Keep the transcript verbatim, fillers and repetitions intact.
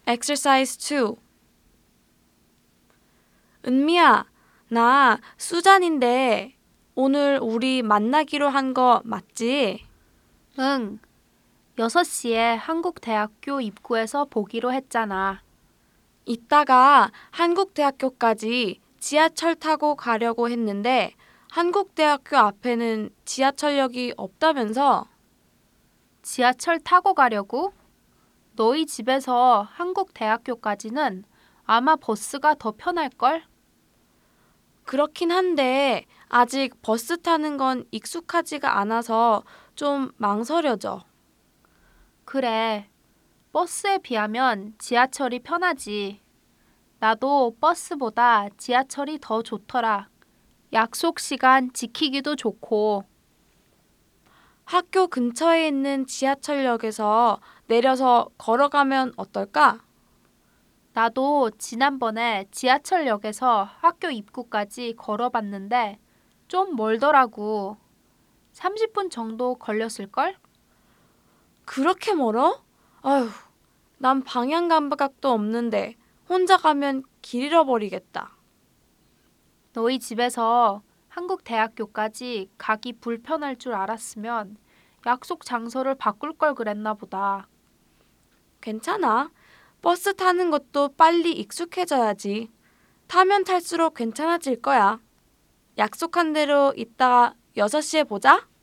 Exercise two. 은미야, 나 수잔인데 오늘 우리 만나기로 한 거 맞지? 응, 여섯 시에 한국대학교 입구에서 보기로 했잖아. 이따가 한국대학교까지 지하철 타고 가려고 했는데 한국대학교 앞에는 지하철역이 없다면서? 지하철 타고 가려고? 너희 집에서 한국대학교까지는 아마 버스가 더 편할걸? 그렇긴 한데 아직 버스 타는 건 익숙하지가 않아서 좀 망설여져. 그래, 버스에 비하면 지하철이 편하지. 나도 버스보다 지하철이 더 좋더라. 약속 시간 지키기도 좋고. 학교 근처에 있는 지하철역에서 내려서 걸어가면 어떨까? 나도 지난번에 지하철역에서 학교 입구까지 걸어봤는데 좀 멀더라고. 삼십 분 정도 걸렸을걸? 그렇게 멀어? 아휴, 난 방향 감각도 없는데 혼자 가면 길 잃어버리겠다. 너희 집에서 한국대학교까지 가기 불편할 줄 알았으면 약속 장소를 바꿀 걸 그랬나 보다. 괜찮아. 버스 타는 것도 빨리 익숙해져야지. 타면 탈수록 괜찮아질 거야. 약속한 대로 이따 여섯 시에 보자.